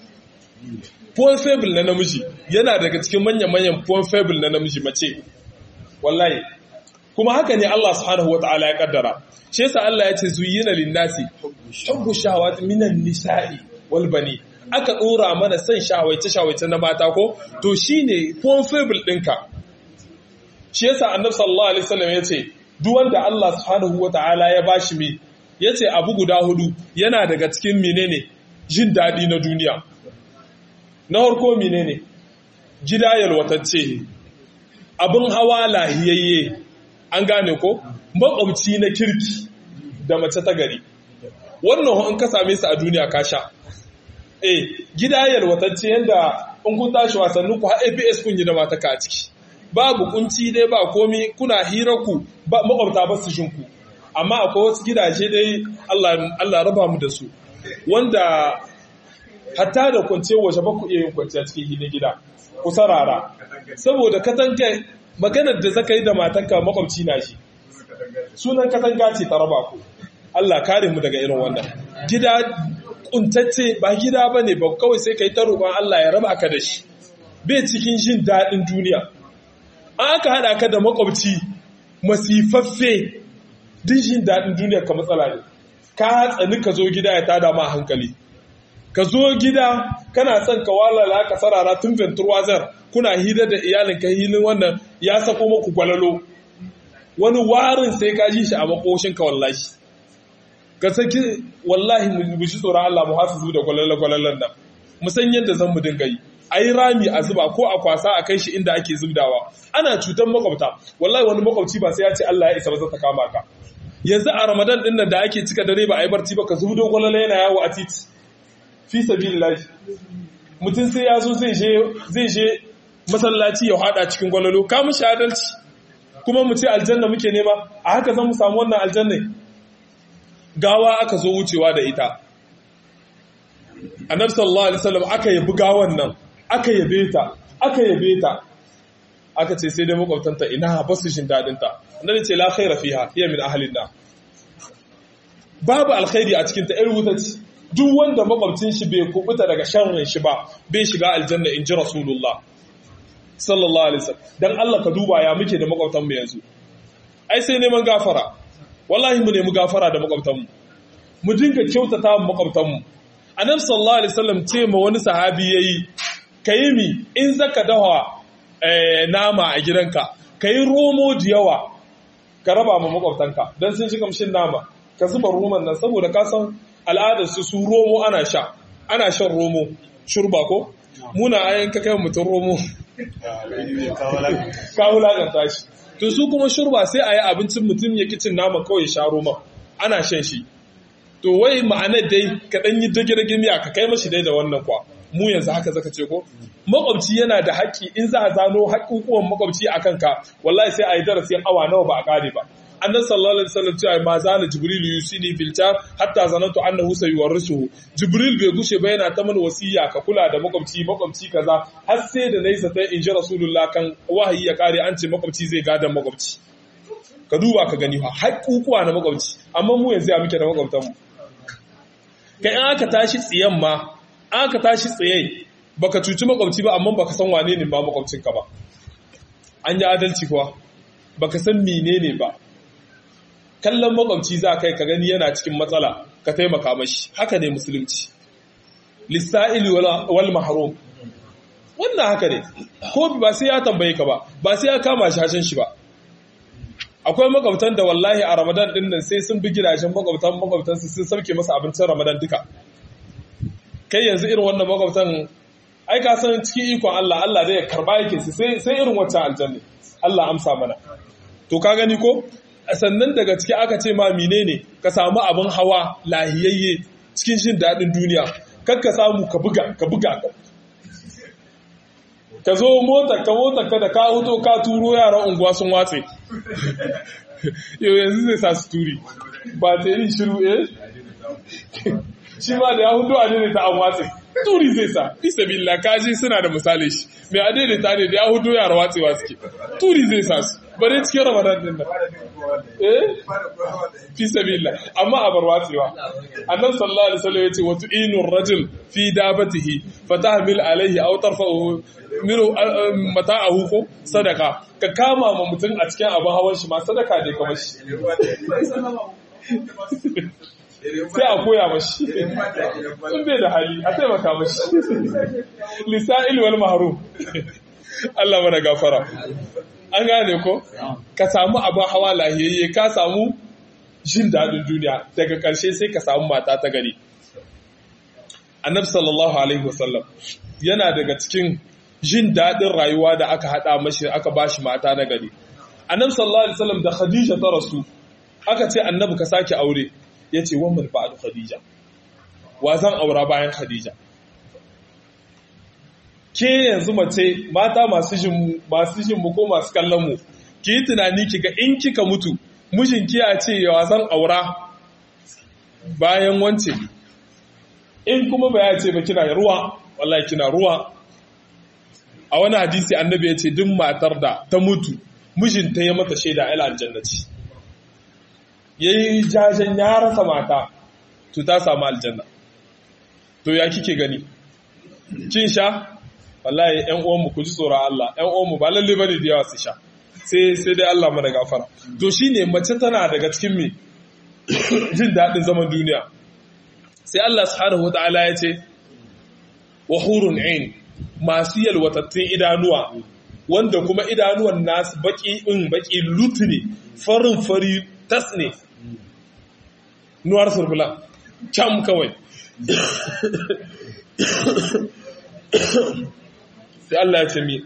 puan fable na namiji yana daga cikin manyan-manyan puan fable na namiji mace wallahi kuma haka ne Allah subhanahu wata'ala ya kaddara shi yasa Allah ya ce zuyyina linnasi hubbu shahawati minan nisa'i wal bani aka dora mana san shawaice shawaice na mata ko to shine puan fable ɗinka shi yasa annabi sallallahu alaihi wasallam yace duk wanda Allah subhanahu wataala ya bashi mi yace abu guda hudu yana daga cikin menene jin dadi na duniya na farko menene gida yalwatacce abin hawa lahiyayye an gane ko makwabci na kirki da mace ta gari wannan in ka same su a duniya ka sha eh gida yalwatacce yanda in kun tashi wasannin ku har A P S kun yi da mata ka a ciki babu kunci dai ba komi kuna hiraku ba makwabta ba su shinku amma akwai wasu gidaje dai Allah Allah raba mu da su wanda hatta da kwance waje ba ku iya yin kwanciya cikin gidan gida ku sarara saboda katanga maganar da zaka yi da matanka makwabci na shi sunan katanga ce ta raba ku Allah kare mu daga irin wannan gida kuntacce ba gida bane ba kawai sai kai ta roƙon Allah ya raba ka da shi bai cikin jin daɗin duniya an aka haɗa ka da makwabci masifaffe jin daɗin duniya ka matsala ne ka tsani ka zo gida ya tada ma hankali ka zo gida kana son ka walala ka sarara tun venturwazar kuna hira da iyalin ka hilin wannan ya sako maku gwalalo wani warin sai ka ji shi a makoshin ka wallahi ka saki wallahi mu ji tsoron Allah mu hafizu da gwalalo gwalalan nan mu san yadda zan mu dinga yi a yi rami a zuba ko a kwasa a kai shi inda ake zubdawa ana cutar makwabta wallahi wani makwabci ba sai ya ce Allah ya isa ba zai ta kama ka yanzu a Ramadan din nan da ake cika dare ba a yi barci ba ka zubdo gwalala yana yawo a titi fi sabilillahi mutum sai ya zo zai je zai je masallaci ya hada cikin gwalalo ka mu adalci kuma mu ce aljanna muke nema a haka zan mu samu wannan aljanna gawa aka zo wucewa da ita annabi sallallahu alaihi wasallam aka yabi gawan nan aka yabe ta aka yabe ta aka ce sai dai makwabtanta ina ba su jin dadin ta annabi ce la khaira fiha hiya min ahlin nar babu alkhairi a cikin ta ir wutaci duk wanda makwabcin shi bai kubuta daga sharrin shi ba bai shiga aljanna inji rasulullah sallallahu alaihi wasallam dan Allah ka duba ya muke da makwabtan mu yanzu ai sai neman gafara wallahi mu nemi gafara da makwabtan mu mu dinga kyautata mu makwabtan mu annabi sallallahu alaihi wasallam ce ma wani sahabi yayi kayi mi in zaka dawa eh, nama a gidanka kayi romo da yawa ka raba ma makwabtanka dan sun shiga kamshin nama ka zuba roman nan saboda ka san al'adar su su romo ana sha ana shan romo shurba ko muna ayin ka kai mutun romo ka wulakanta shi to su kuma shurba sai ayi abincin mutum ya kicin nama kawai sha roman ana shan shi to wai ma'anar dai ka dan yi dage-dage miya ka kai mashi dai da wannan kwa mu yanzu haka zaka ce ko makwabci yana da haƙƙi in za a zano haƙƙuƙuwan makwabci a kanka wallahi sai a yi darasin awa nawa ba a ƙare ba annan sallallahu alaihi wasallam cewa ma zala jibril yusini bil jar hatta zanantu annahu sayuwarrisuhu jibril bai gushe ba yana ta mana wasiya ka kula da makwabci makwabci kaza har sai da nayi zata in ji rasulullah kan wahayi ya ƙare an ce makwabci zai gadan makwabci ka duba ka gani fa haƙƙuƙuwa na makwabci amma mu yanzu ya muke da makwabtan mu kai an aka tashi tsiyan ma an aka tashi tsaye baka cuci makwabci ba amma baka san wane ne ba makwabcinka ba an yi adalci kuwa baka san menene ba kallon makwabci za kai ka gani yana cikin matsala ka taimaka mashi haka ne musulunci lisa'ili wal mahrum wannan haka ne ko ba sai ya tambaye ka ba ba sai ya kama shashin shi ba akwai makwabtan da wallahi a Ramadan din nan sai sun bi gidajen makwabtan makwabtan su sun sauke masa abincin Ramadan duka kai yanzu irin wannan makwabtan ai ka san cikin ikon Allah Allah zai karba yake su sai sai irin wacce aljanna Allah amsa mana to ka gani ko sannan daga ciki aka ce ma menene ka samu abin hawa lahiyayye cikin jin dadin duniya kar ka samu ka buga ka buga ka zo mota ka mota ka da ka huto ka turo yaran unguwa sun watse yau yanzu zai sa su turi ba ta yi shiru eh shi ma da ya hudu a daidaita an watse turi zai sa fi sabila kaji suna da misali shi mai a daidaita ne da ya hudu yara watsewa suke turi zai sa su bare cikin ramadan din nan eh fi sabila amma a bar watsewa annabi sallallahu alaihi wasallam yace wa tu'inu rajul fi dabatihi fatahmil alaihi aw tarfa'u minu mata'ahu ko sadaka ka kama ma mutum a cikin abin hawan shi ma sadaka ne kamar shi sai a koya mashi sun bai da hali a taimaka mashi lisa'il wal mahrum Allah mana gafara an gane ko ka samu abin hawa lahiyayye ka samu jin daɗin duniya daga ƙarshe sai ka samu mata ta gari annabi sallallahu alaihi wasallam yana daga cikin jin daɗin rayuwa da aka haɗa mashi aka bashi mata na gari annabi sallallahu alaihi wasallam da Khadija ta rasu aka ce annabi ka sake aure yace wa mal ba'du Khadija wa zan aura bayan Khadija ke yanzu mace mata masu jin masu jin mu ko masu kallon mu ki yi tunani kiga in kika mutu mijinki ya ce ya zan aura bayan wance in kuma ba ya ce ba kina ruwa wallahi kina ruwa a wani hadisi annabi ya ce duk matar da ta mutu mijinta ya mata shaida ila aljannati yayi jajen ya rasa mata to ta samu aljanna to ya kike gani kin sha wallahi ƴan uwan mu ku ji tsoron Allah ƴan uwan mu ba lalle bane da yawa su sha sai sai dai Allah mana gafara to shine mace tana daga cikin me jin dadin zaman duniya sai Allah subhanahu wataala ya ce wa hurun ain masu yalwatattun idanuwa wanda kuma idanuwan nasu baki in baki lutu ne farin fari tas ne nuwar surbula cam kawai sai Allah ya ce mi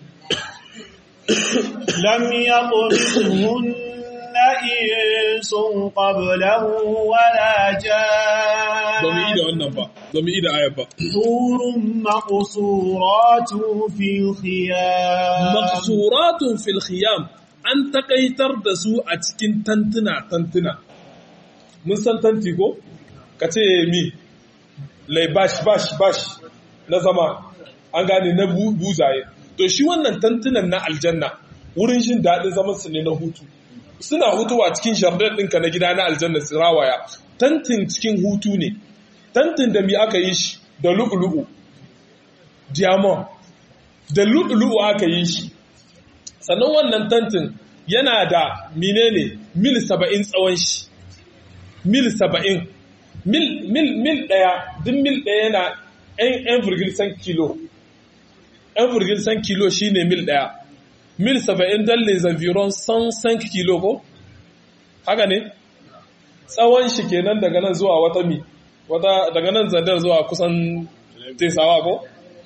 lam yaqulhunna insun qablahu wala jaa ba mu yi da wannan ba ba mu yi da ayat ba hurun maqsuratun fil khiyam maqsuratun fil khiyam an takaitar da su a cikin tantuna tantuna mun san tanti ko kace mi lai bash bash bash na zama an gane na buzaye to shi wannan tantunan na aljanna wurin jin daɗin zaman su ne na hutu suna hutuwa cikin jardin ɗinka na gida na aljanna su rawaya tantin cikin hutu ne tantin da mi aka yi shi da lu'ulu'u diamond da lu'ulu'u aka yi shi sannan wannan tantin yana da menene mil saba'in tsawon shi mil saba'in mil mil mil ɗaya duk mil ɗaya yana ɗan virgil kilo ɗan virgil kilo shi ne mil ɗaya mil saba'in don les environs cent cinq kilo ko haka ne tsawon shi kenan daga nan zuwa wata mi wata daga nan zandar zuwa kusan tesawa ko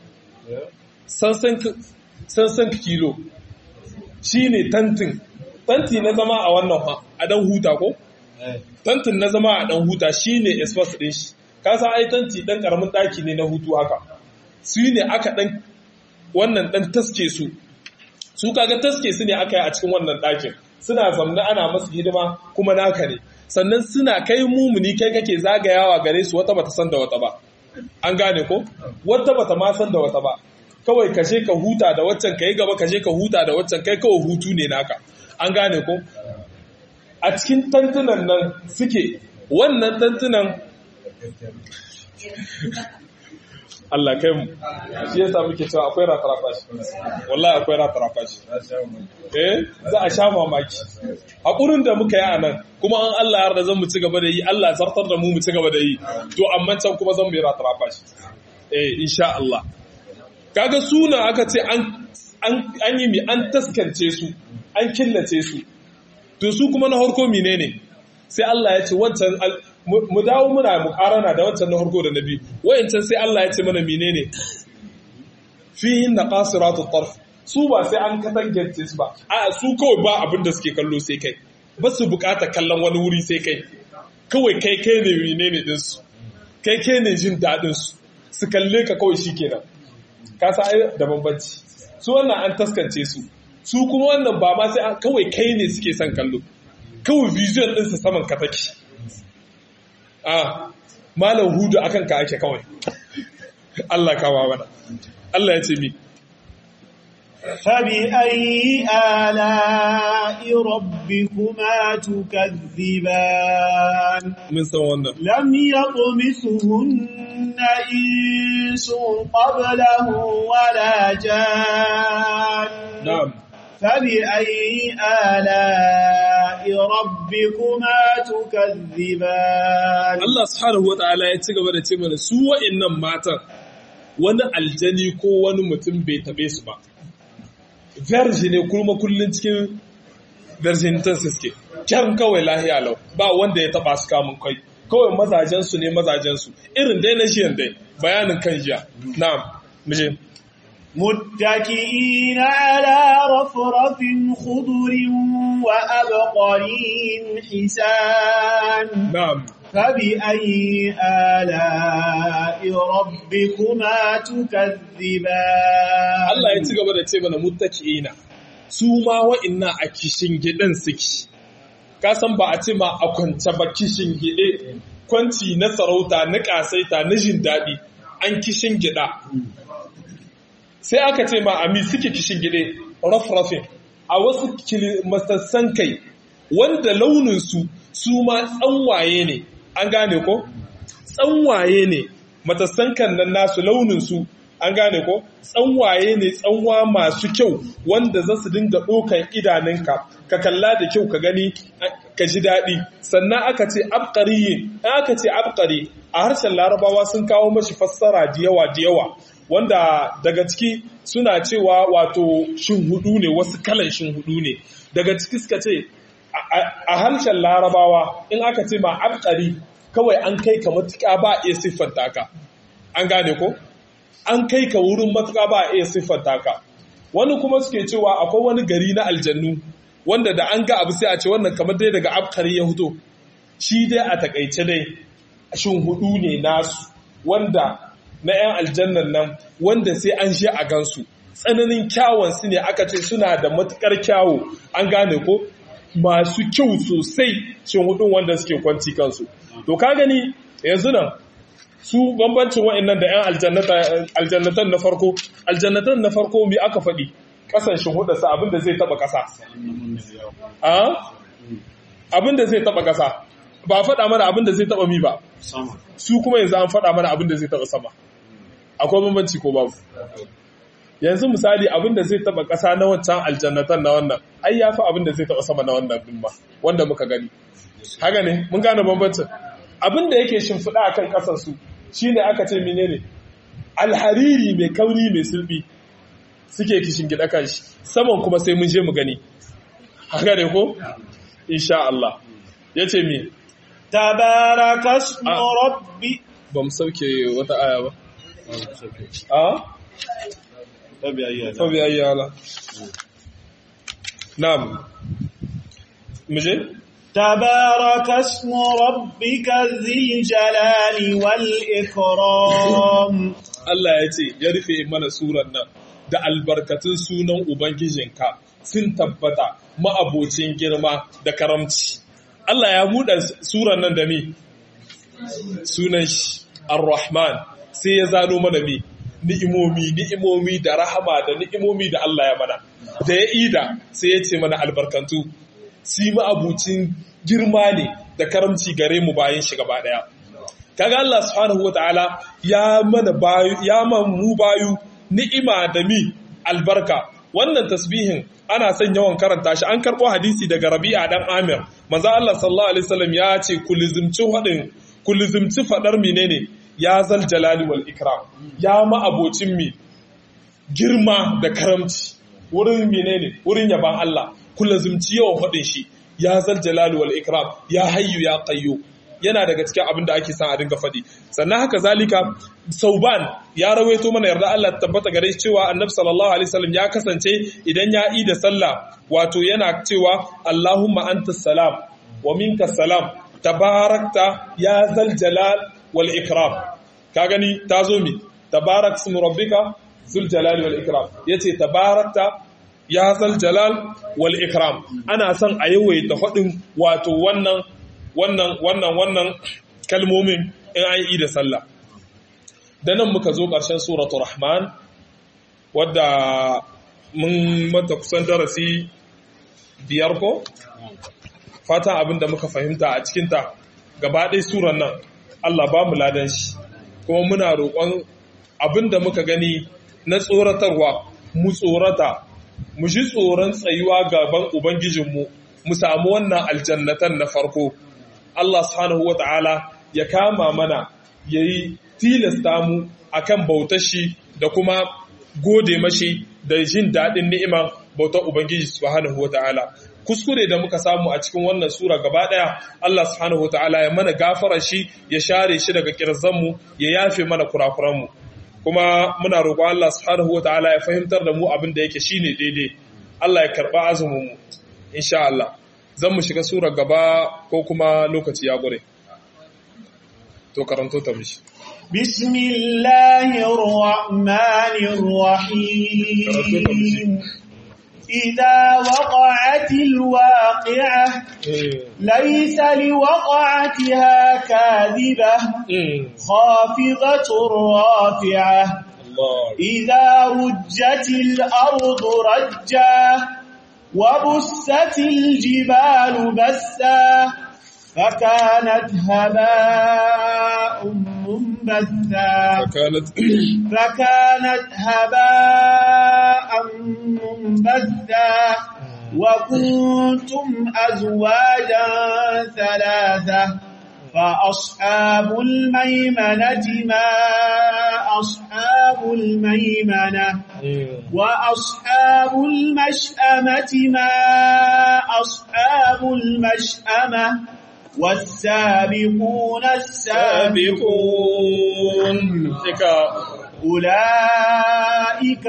cent cinq kilo shi ne tantin tanti na zama a wannan ha a dan huta ko tantin na zama a dan huta shi ne espace ɗin shi kasa ai tanti ɗan ƙaramin ɗaki ne na hutu haka su ne aka ɗan wannan ɗan taske su su kaga taske su ne aka yi a cikin wannan ɗakin suna zamna ana masu hidima kuma naka ne sannan suna kai mumuni kai kake zagayawa gare su wata bata san da wata ba an gane ko wata bata ma san da wata ba kawai kashe ka huta da waccan kai gaba kashe ka huta da waccan kai kawai hutu ne naka an gane ko a cikin tantunan nan suke wannan tantunan Allah kai mu shi yasa muke cewa akwai ratarafa shi wallahi akwai ratarafa shi eh za a sha mamaki hakurin da muka yi anan kuma an Allah yarda zan mu ci gaba da yi Allah zartar da mu mu ci gaba da yi to amma can kuma zan mu yi ratarafa shi eh insha Allah kaga suna aka ce an an yi mi an taskance su an killace su to su kuma na harko menene sai Allah ya ce wancan mu dawo muna mukarana da wancan na harko da na biyu wayancan sai Allah ya ce mana menene fihin naqasiratu tarf su ba sai an katangance su ba a su kawai ba abin da suke kallo sai kai ba su bukata kallon wani wuri sai kai kawai kai kai ne menene din su kai kai ne jin dadin su su kalle ka kawai shikenan ka sa da bambanci su wannan an taskance su su kuma wannan ba ma sai kawai kai ne suke son kallo kawai vision din su saman ka take a malam hudu akan ka ake kawai Allah kawa mana Allah ya ce mi فبأي آلاء ربكما تكذبان من سوانا لم يطمثهن إنس قبله ولا جان نعم فبأي آلاء ربكما تكذبان Allah subhanahu wata'ala ya ci gaba da ce mana su wa'annan matan wani aljani ko wani mutum bai tabe su ba verji ne kuma kullun cikin virginitan suke kyan kawai lahiya lau ba wanda ya taba su kamun kai kawai mazajen su ne mazajen su irin dai na jiyan dai bayanin kan jiya na'am muje متكئين على رفرف خضر وأبقرين حسان na'am فبأي آلاء ربكما تكذبان Allah ya ci gaba da ce mana muttaki'ina su ma wa'inna a kishin gidan suke ka san ba a ce ma a kwance ba kishin gide kwanci na sarauta na kasaita na jin daɗi an kishin gida sai aka ce ma ami suke kishin gide rafrafin a wasu masassan kai wanda launinsu su ma tsanwaye ne an gane ko tsanwaye ne matassan kan nan nasu launinsu an gane ko tsanwaye ne tsanwa masu kyau wanda za su dinga ɗaukan idanunka ka kalla da kyau ka gani ka ji daɗi sannan aka ce abqariyin aka ce abqari a harshen larabawa sun kawo mashi fassara da yawa da yawa wanda daga ciki suna cewa wato shinhudu ne wasu kalan shinhudu ne daga ciki suka ce a harshen larabawa in aka ce ma abqari kawai an kai ka matuƙa ba a iya siffanta ka an gane ko an kai ka wurin matuƙa ba a iya siffanta ka wani kuma suke cewa akwai wani gari na aljannu wanda da an ga abu sai a ce wannan kamar dai daga abqari ya fito shi dai a takaice dai shinhudu ne nasu wanda na 'yan aljannan nan wanda sai an shi a gansu tsananin kyawun su ne aka ce suna da matukar kyawu an gane ko masu kyau sosai shin hudun wanda suke kwanci kansu to ka gani yanzu nan su bambancin wa'annan da 'yan aljannatan na farko aljannatan na farko me aka faɗi ƙasan shin hudarsa abinda zai taba ƙasa abinda zai taba ƙasa ba faɗa mana abinda zai taba mi ba su kuma yanzu an faɗa mana abinda zai taba sama akwai bambanci ko babu yanzu misali abinda zai taba ƙasa na wancan aljannatan na wannan ai yafi abinda zai taba sama na wannan din ba wanda muka gani haka ne mun gane bambancin abinda yake shimfiɗa akan ƙasar su shine aka ce menene alhariri mai kauri mai sulbi suke kishin gida kan shi saman kuma sai mun je mu gani haka ne ko insha Allah yace mi tabarakasmu rabbi ba mu sauke wata aya ba a tabi ayyala tabi ayyala na'am muje tabarakasmu rabbika dhil jalali wal ikram Allah ya ce ya rufe mana suran nan da albarkatun sunan ubangijinka sun tabbata ma'abocin girma da karamci Allah ya buɗe suran nan da mi sunan shi Ar-Rahman sai ya zano mana mi ni'imomi ni'imomi da rahama da ni'imomi da Allah ya mana da ya ida sai ya ce mana albarkantu si ma'abucin girma ne da karamci gare mu bayan shi gaba daya kaga Allah subhanahu wataala ya mana bayu ya mu bayu ni'ima da mi albarka wannan tasbihin ana son yawan karanta shi an karbo hadisi daga Rabi'a dan Amir manzo Allah sallallahu alaihi wasallam ya ce kulizimci hadin kulizimci fadar menene ya zal jalali wal ikram ya ma abocin mi girma da karamci wurin menene wurin yaban Allah kullazumci yawan fadin shi ya zal jalali wal ikram ya hayyu ya qayyum yana daga cikin abin da ake son a dinga faɗi sannan haka zalika sauban ya rawaito mana yarda Allah tabbata gare shi cewa annabi sallallahu alaihi wasallam ya kasance idan ya yi da sallah wato yana cewa Allahumma antas salam wa minkas salam tabarakta ya zal jalal wal ikram ka gani tazo mi tabarak ismu rabbika zul jalal wal ikram yace tabarakta ya zal jalal wal ikram ana son a yawaita faɗin wato wannan wannan wannan wannan kalmomin in an yi da sallah da nan muka zo ƙarshen suratul rahman wadda mun mata kusan darasi biyar ko fatan abin da muka fahimta a cikinta gaba ɗaya suran nan Allah ba mu ladan shi kuma muna roƙon abin da muka gani na tsoratarwa mu tsorata mu ji tsoron tsayuwa gaban ubangijinmu mu samu wannan aljannatan na farko Allah subhanahu wa ta'ala ya kama mana ya yi tilasta mu a kan bautar shi da kuma gode mashi da jin daɗin ni'iman bautar Ubangiji subhanahu wa ta'ala. Kuskure da muka samu a cikin wannan sura gaba ɗaya, Allah subhanahu wa ta'ala ya mana gafara shi ya share shi daga ƙirzanmu ya yafe mana kurakuranmu. Kuma muna roƙo Allah subhanahu wa ta'ala ya fahimtar da mu abin da yake shi ne daidai. Allah ya karɓa azuminmu, insha Allah. Zan mu shiga sura gaba ko kuma lokaci ya gure. To karanto ta mishi. Bismillahir Rahmanir Rahim. Idza waqa'atil waqi'ah laysa liwaqa'atiha kadhibah khafidatur rafi'ah idza rujjatil ardu rajjah وبست الجبال بسا فكانت هباء منبثا فكانت فكانت هباء منبثا وكنتم أزواجا ثلاثة فأصحاب الميمنة ما أصحاب الميمنة وأصحاب المشأمة ما أصحاب المشأمة والسابقون السابقون أولئك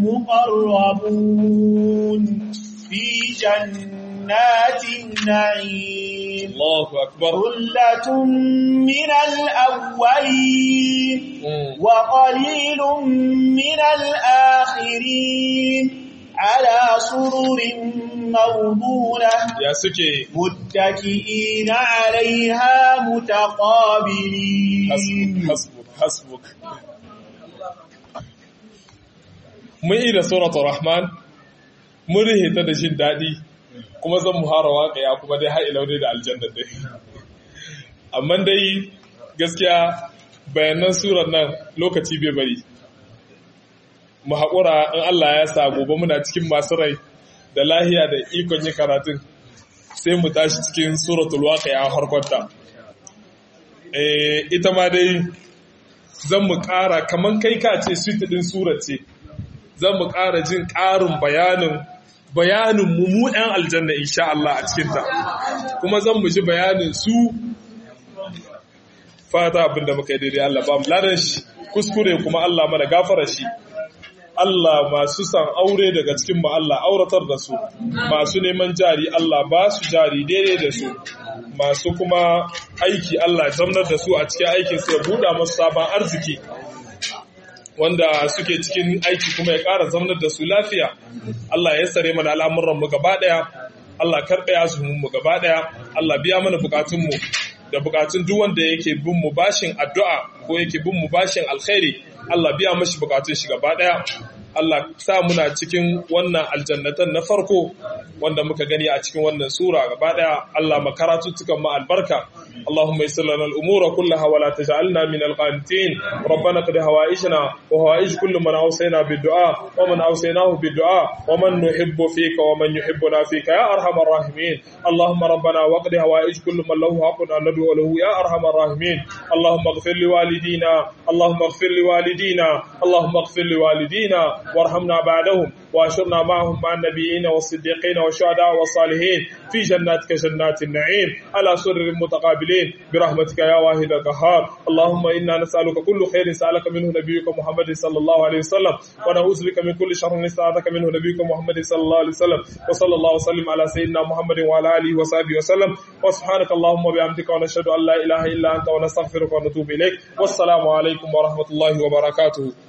المقربون في جنات النعيم الله أكبر ثلة من الأولين وقليل من الآخرين على سرر موضونة يا سكي متكئين عليها متقابلين حسبك حسبك mun yi da suratul rahman mun rihe ta da jin daɗi kuma zan muhara waƙaya kuma dai har ilau dai da aljanna dai amma dai gaskiya bayanan surar nan lokaci bai bari mu haƙura in Allah ya sa gobe muna cikin masu rai da lahiya da ikon yi karatun sai mu tashi cikin suratul waqi'a harkonta eh ita ma dai zan mu ƙara kaman kai ka ce suite din surar ce zan mu ƙara jin ƙarin bayanin bayanin mu mu ɗan aljanna insha Allah a cikin ta kuma zan mu ji bayanin su fata abinda muka yi daidai Allah ba mu ladan shi kuskure kuma Allah mana gafara shi Allah masu san aure daga cikin mu Allah auratar da su masu neman jari Allah ba su jari daidai da su masu kuma aiki Allah zamnar da su a cikin aikin su ya buɗa musu sabon arziki wanda suke cikin aiki kuma ya ƙara zamnar da su lafiya Allah ya sare mana al'amuran mu gaba daya Allah karɓe azumin mu gaba daya Allah biya mana bukatun mu da bukatun duk wanda yake bin mu bashin addu'a ko yake bin mu bashin alkhairi Allah biya mashi bukatun shi gaba daya Allah sa muna cikin wannan aljannatan na farko wanda muka gani a cikin wannan sura gaba daya Allah makaratu tukan mu albarka Allahumma yassir lana al-umura kullaha wa la taj'alna min al-qanitin rabbana qad hawaijna wa hawaij kullu man awsayna bid-du'a wa man awsaynahu bid-du'a wa man nuhibbu fika wa man yuhibbuna fika ya arhamar rahimin Allahumma rabbana waqdi hawaij kullu man lahu haqqun an nad'u lahu ya arhamar rahimin Allahumma ighfir li walidina Allahumma ighfir li walidina Allahumma ighfir li walidina warhamna ba'dahum واشرنا معهم مع النبيين والصديقين والشهداء والصالحين في جناتك جنات النعيم على سرر متقابلين برحمتك يا واحد القهار اللهم إنا نسألك كل خير سألك منه نبيك محمد صلى الله عليه وسلم ونعوذ بك من كل شر استعاذك منه نبيك محمد صلى الله عليه وسلم وصلى الله وسلم على سيدنا محمد وعلى آله وصحبه وسلم وسبحانك اللهم وبحمدك ونشهد أن لا إله إلا أنت ونستغفرك ونتوب إليك والسلام عليكم ورحمة الله وبركاته